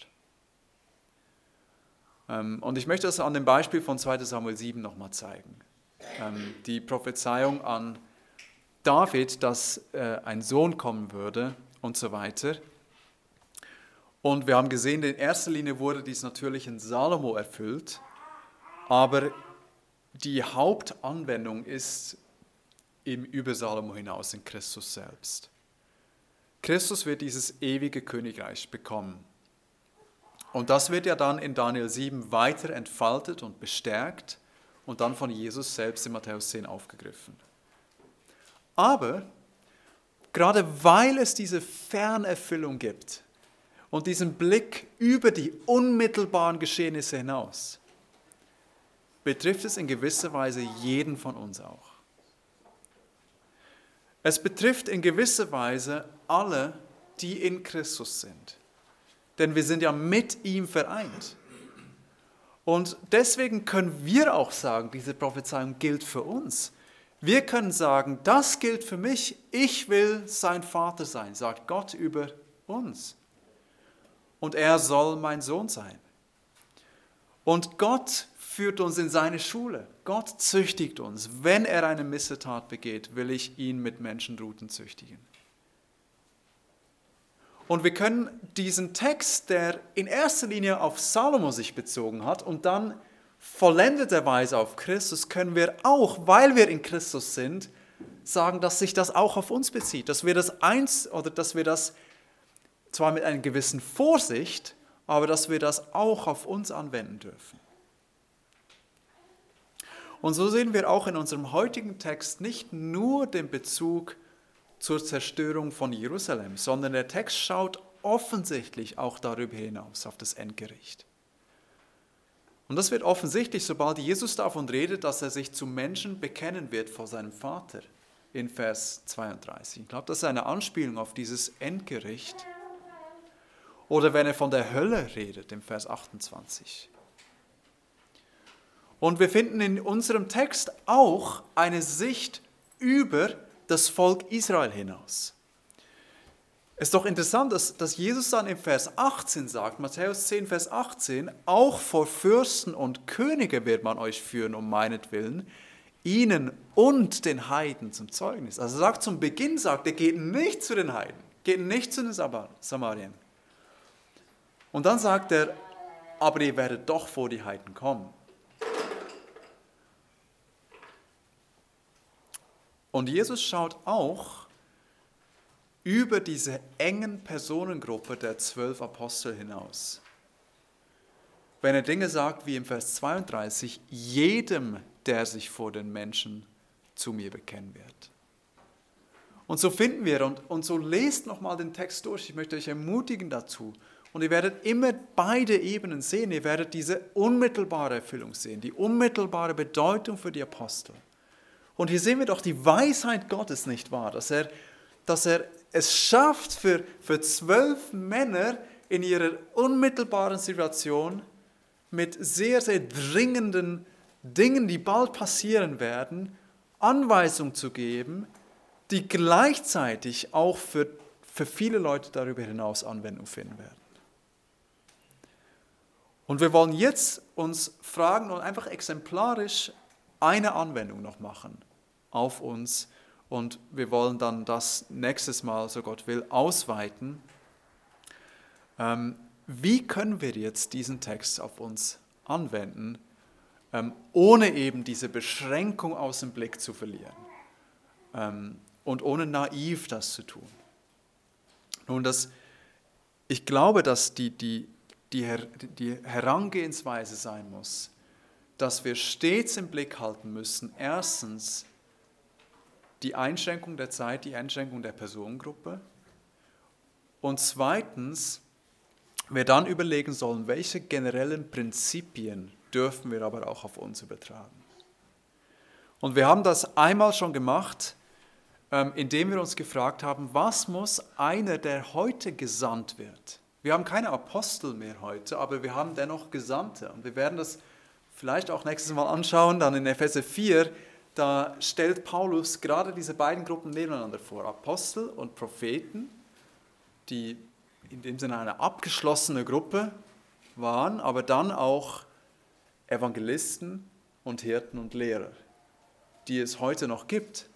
Und ich möchte das an dem Beispiel von zweiter Samuel sieben nochmal zeigen. Die Prophezeiung an David, dass ein Sohn kommen würde und so weiter. Und wir haben gesehen, in erster Linie wurde dies natürlich in Salomo erfüllt, aber die Hauptanwendung ist eben über Salomo hinaus in Christus selbst. Christus wird dieses ewige Königreich bekommen. Und das wird ja dann in Daniel sieben weiter entfaltet und bestärkt und dann von Jesus selbst in Matthäus zehn aufgegriffen. Aber gerade weil es diese Fernerfüllung gibt und diesen Blick über die unmittelbaren Geschehnisse hinaus, betrifft es in gewisser Weise jeden von uns auch. Es betrifft in gewisser Weise alle, die in Christus sind. Denn wir sind ja mit ihm vereint. Und deswegen können wir auch sagen, diese Prophezeiung gilt für uns. Wir können sagen, das gilt für mich, ich will sein Vater sein, sagt Gott über uns. Und er soll mein Sohn sein. Und Gott führt uns in seine Schule. Gott züchtigt uns. Wenn er eine Missetat begeht, will ich ihn mit Menschenruten züchtigen. Und wir können diesen Text, der in erster Linie auf Salomo sich bezogen hat und dann vollendeterweise auf Christus, können wir auch, weil wir in Christus sind, sagen, dass sich das auch auf uns bezieht. Dass wir das eins oder dass wir das zwar mit einer gewissen Vorsicht, aber dass wir das auch auf uns anwenden dürfen. Und so sehen wir auch in unserem heutigen Text nicht nur den Bezug zur Zerstörung von Jerusalem, sondern der Text schaut offensichtlich auch darüber hinaus auf das Endgericht. Und das wird offensichtlich, sobald Jesus davon redet, dass er sich zu Menschen bekennen wird vor seinem Vater in Vers zweiunddreißig. Ich glaube, das ist eine Anspielung auf dieses Endgericht. Oder wenn er von der Hölle redet im Vers achtundzwanzig. Und wir finden in unserem Text auch eine Sicht über das Volk Israel hinaus. Es ist doch interessant, dass, dass Jesus dann im Vers achtzehn sagt, Matthäus zehn, Vers achtzehn, auch vor Fürsten und Könige wird man euch führen um meinetwillen, ihnen und den Heiden zum Zeugnis. Also er sagt zum Beginn, sagt er, geht nicht zu den Heiden, geht nicht zu den Samarien. Und dann sagt er, aber ihr werdet doch vor die Heiden kommen. Und Jesus schaut auch über diese engen Personengruppe der zwölf Apostel hinaus. Wenn er Dinge sagt wie im Vers zweiunddreißig, jedem, der sich vor den Menschen zu mir bekennen wird. Und so finden wir, und, und so lest nochmal den Text durch, ich möchte euch ermutigen dazu, und ihr werdet immer beide Ebenen sehen, ihr werdet diese unmittelbare Erfüllung sehen, die unmittelbare Bedeutung für die Apostel. Und hier sehen wir doch die Weisheit Gottes, nicht wahr, dass er, dass er es schafft, für, für zwölf Männer in ihrer unmittelbaren Situation mit sehr, sehr dringenden Dingen, die bald passieren werden, Anweisung zu geben, die gleichzeitig auch für, für viele Leute darüber hinaus Anwendung finden werden. Und wir wollen jetzt uns fragen und einfach exemplarisch eine Anwendung noch machen auf uns. Und wir wollen dann das nächstes Mal, so Gott will, ausweiten. Ähm, wie können wir jetzt diesen Text auf uns anwenden, ähm, ohne eben diese Beschränkung aus dem Blick zu verlieren ähm, und ohne naiv das zu tun? Nun, das, ich glaube, dass die, die, die, die Herangehensweise sein muss, dass wir stets im Blick halten müssen, erstens, die Einschränkung der Zeit, die Einschränkung der Personengruppe. Und zweitens, wir dann überlegen sollen, welche generellen Prinzipien dürfen wir aber auch auf uns übertragen. Und wir haben das einmal schon gemacht, indem wir uns gefragt haben, was muss einer, der heute gesandt wird? Wir haben keine Apostel mehr heute, aber wir haben dennoch Gesandte. Und wir werden das vielleicht auch nächstes Mal anschauen, dann in Epheser vier, da stellt Paulus gerade diese beiden Gruppen nebeneinander vor, Apostel und Propheten, die in dem Sinne eine abgeschlossene Gruppe waren, aber dann auch Evangelisten und Hirten und Lehrer, die es heute noch gibt.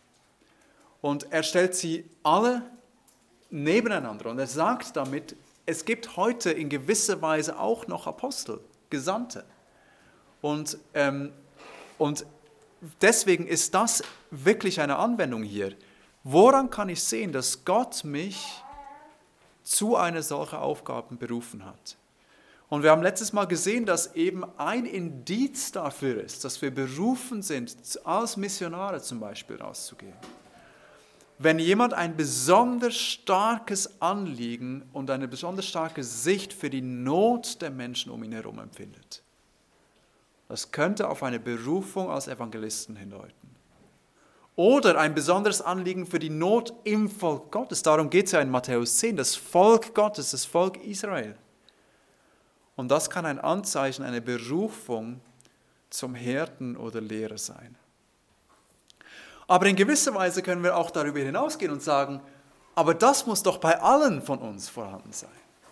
Und er stellt sie alle nebeneinander und er sagt damit, es gibt heute in gewisser Weise auch noch Apostel, Gesandte. Und, ähm, und deswegen ist das wirklich eine Anwendung hier. Woran kann ich sehen, dass Gott mich zu einer solchen Aufgabe berufen hat? Und wir haben letztes Mal gesehen, dass eben ein Indiz dafür ist, dass wir berufen sind, als Missionare zum Beispiel rauszugehen. Wenn jemand ein besonders starkes Anliegen und eine besonders starke Sicht für die Not der Menschen um ihn herum empfindet. Das könnte auf eine Berufung als Evangelisten hindeuten. Oder ein besonderes Anliegen für die Not im Volk Gottes. Darum geht es ja in Matthäus zehn, das Volk Gottes, das Volk Israel. Und das kann ein Anzeichen, eine Berufung zum Hirten oder Lehrer sein. Aber in gewisser Weise können wir auch darüber hinausgehen und sagen, aber das muss doch bei allen von uns vorhanden sein.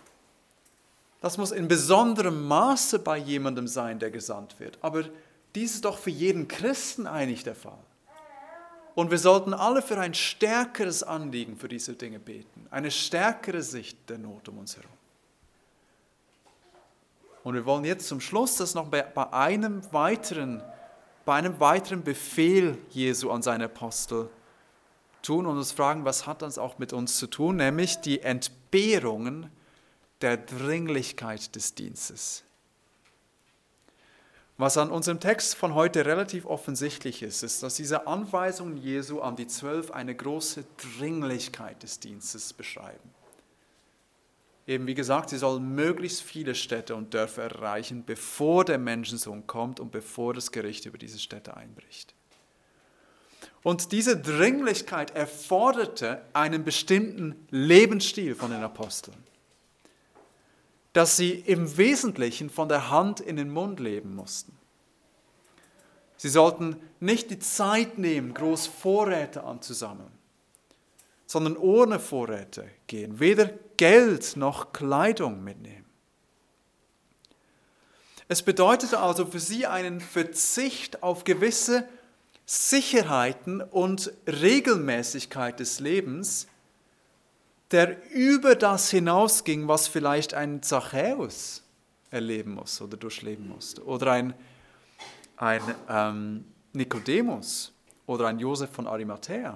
Das muss in besonderem Maße bei jemandem sein, der gesandt wird. Aber dies ist doch für jeden Christen eigentlich der Fall. Und wir sollten alle für ein stärkeres Anliegen für diese Dinge beten. Eine stärkere Sicht der Not um uns herum. Und wir wollen jetzt zum Schluss das noch bei einem weiteren, bei einem weiteren Befehl Jesu an seine Apostel tun und uns fragen, was hat das auch mit uns zu tun, nämlich die Entbehrungen der Dringlichkeit des Dienstes. Was an unserem Text von heute relativ offensichtlich ist, ist, dass diese Anweisungen Jesu an die Zwölf eine große Dringlichkeit des Dienstes beschreiben. Eben wie gesagt, sie sollen möglichst viele Städte und Dörfer erreichen, bevor der Menschensohn kommt und bevor das Gericht über diese Städte einbricht. Und diese Dringlichkeit erforderte einen bestimmten Lebensstil von den Aposteln, dass sie im Wesentlichen von der Hand in den Mund leben mussten. Sie sollten nicht die Zeit nehmen, groß Vorräte anzusammeln, sondern ohne Vorräte gehen, weder Geld noch Kleidung mitnehmen. Es bedeutete also für sie einen Verzicht auf gewisse Sicherheiten und Regelmäßigkeit des Lebens, der über das hinausging, was vielleicht ein Zachäus erleben musste oder durchleben musste. Oder ein, ein ähm, Nikodemus oder ein Josef von Arimathäa.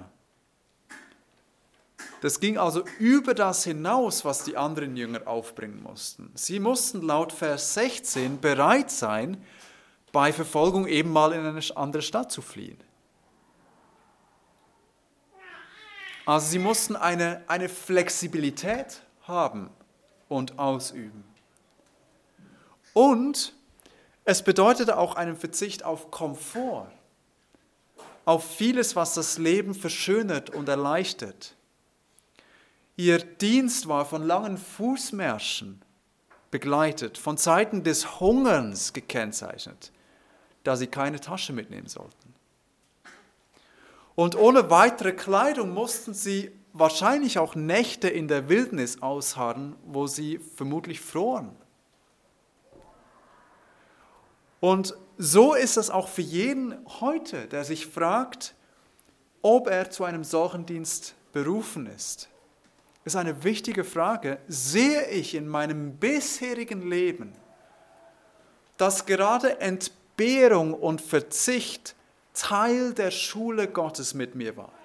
Das ging also über das hinaus, was die anderen Jünger aufbringen mussten. Sie mussten laut Vers sechzehn bereit sein, bei Verfolgung eben mal in eine andere Stadt zu fliehen. Also sie mussten eine, eine Flexibilität haben und ausüben. Und es bedeutete auch einen Verzicht auf Komfort, auf vieles, was das Leben verschönert und erleichtert. Ihr Dienst war von langen Fußmärschen begleitet, von Zeiten des Hungerns gekennzeichnet, da sie keine Tasche mitnehmen sollten. Und ohne weitere Kleidung mussten sie wahrscheinlich auch Nächte in der Wildnis ausharren, wo sie vermutlich froren. Und so ist es auch für jeden heute, der sich fragt, ob er zu einem solchen Dienst berufen ist. Das ist eine wichtige Frage. Sehe ich in meinem bisherigen Leben, dass gerade Entbehrung und Verzicht Teil der Schule Gottes mit mir war?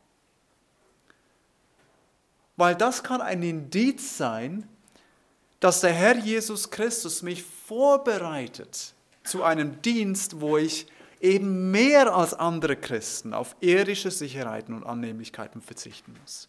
Weil das kann ein Indiz sein, dass der Herr Jesus Christus mich vorbereitet zu einem Dienst, wo ich eben mehr als andere Christen auf irdische Sicherheiten und Annehmlichkeiten verzichten muss.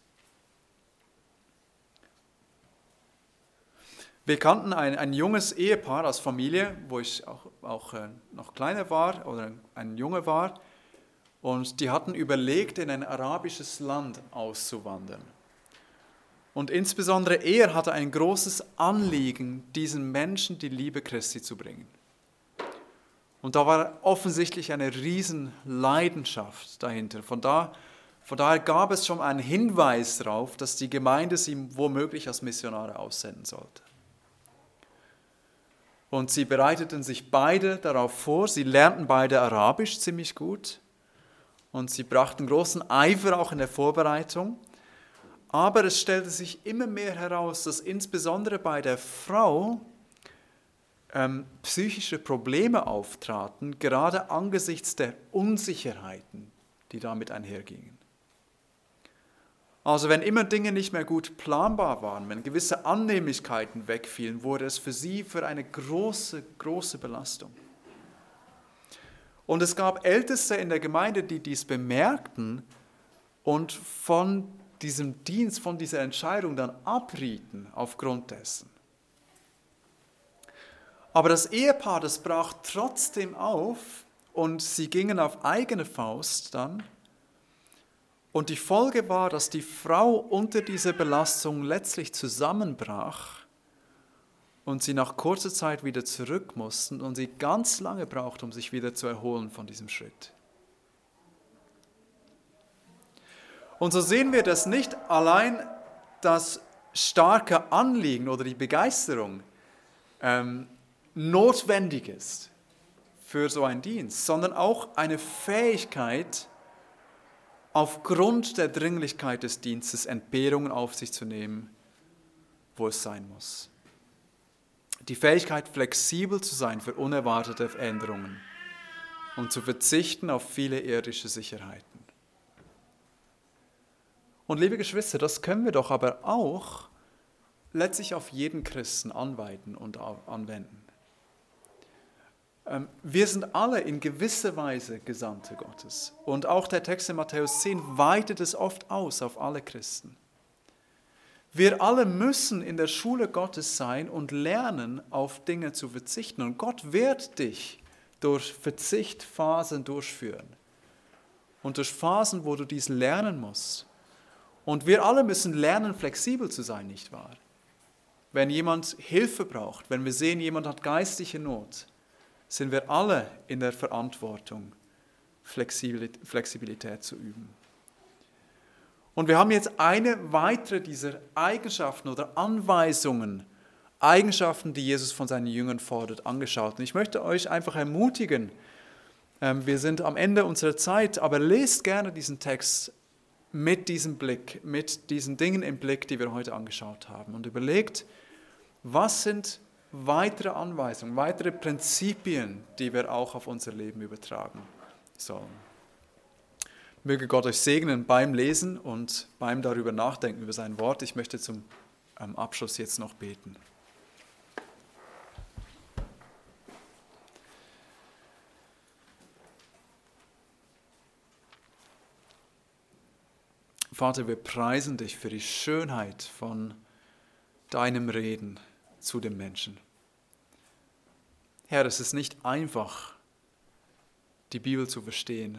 Wir kannten ein, ein junges Ehepaar als Familie, wo ich auch, auch äh, noch kleiner war oder ein Junge war. Und die hatten überlegt, in ein arabisches Land auszuwandern. Und insbesondere er hatte ein großes Anliegen, diesen Menschen die Liebe Christi zu bringen. Und da war offensichtlich eine riesen Leidenschaft dahinter. Von, da, von daher gab es schon einen Hinweis darauf, dass die Gemeinde sie womöglich als Missionare aussenden sollte. Und sie bereiteten sich beide darauf vor, sie lernten beide Arabisch ziemlich gut und sie brachten großen Eifer auch in der Vorbereitung. Aber es stellte sich immer mehr heraus, dass insbesondere bei der Frau ähm, psychische Probleme auftraten, gerade angesichts der Unsicherheiten, die damit einhergingen. Also wenn immer Dinge nicht mehr gut planbar waren, wenn gewisse Annehmlichkeiten wegfielen, wurde es für sie für eine große, große Belastung. Und es gab Älteste in der Gemeinde, die dies bemerkten und von diesem Dienst, von dieser Entscheidung dann abrieten aufgrund dessen. Aber das Ehepaar, das brach trotzdem auf und sie gingen auf eigene Faust dann. Und die Folge war, dass die Frau unter dieser Belastung letztlich zusammenbrach und sie nach kurzer Zeit wieder zurück mussten und sie ganz lange braucht, um sich wieder zu erholen von diesem Schritt. Und so sehen wir, dass nicht allein das starke Anliegen oder die Begeisterung ähm, notwendig ist für so einen Dienst, sondern auch eine Fähigkeit, aufgrund der Dringlichkeit des Dienstes Entbehrungen auf sich zu nehmen, wo es sein muss. Die Fähigkeit, flexibel zu sein für unerwartete Veränderungen und zu verzichten auf viele irdische Sicherheiten. Und liebe Geschwister, das können wir doch aber auch letztlich auf jeden Christen anwenden und anwenden. Wir sind alle in gewisser Weise Gesandte Gottes. Und auch der Text in Matthäus zehn weitet es oft aus auf alle Christen. Wir alle müssen in der Schule Gottes sein und lernen, auf Dinge zu verzichten. Und Gott wird dich durch Verzichtphasen durchführen. Und durch Phasen, wo du dies lernen musst. Und wir alle müssen lernen, flexibel zu sein, nicht wahr? Wenn jemand Hilfe braucht, wenn wir sehen, jemand hat geistliche Not, sind wir alle in der Verantwortung, Flexibilität zu üben. Und wir haben jetzt eine weitere dieser Eigenschaften oder Anweisungen, Eigenschaften, die Jesus von seinen Jüngern fordert, angeschaut. Und ich möchte euch einfach ermutigen, wir sind am Ende unserer Zeit, aber lest gerne diesen Text mit diesem Blick, mit diesen Dingen im Blick, die wir heute angeschaut haben und überlegt, was sind weitere Anweisungen, weitere Prinzipien, die wir auch auf unser Leben übertragen sollen. Möge Gott euch segnen beim Lesen und beim darüber nachdenken über sein Wort. Ich möchte zum Abschluss jetzt noch beten. Vater, wir preisen dich für die Schönheit von deinem Reden zu den Menschen. Herr, es ist nicht einfach, die Bibel zu verstehen.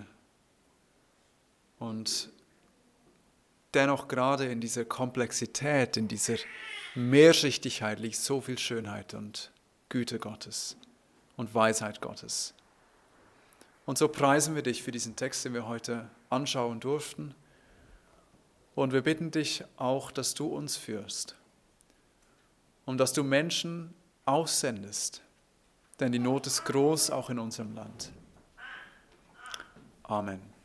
Und dennoch gerade in dieser Komplexität, in dieser Mehrschichtigkeit liegt so viel Schönheit und Güte Gottes und Weisheit Gottes. Und so preisen wir dich für diesen Text, den wir heute anschauen durften. Und wir bitten dich auch, dass du uns führst und dass du Menschen aussendest, denn die Not ist groß, auch in unserem Land. Amen.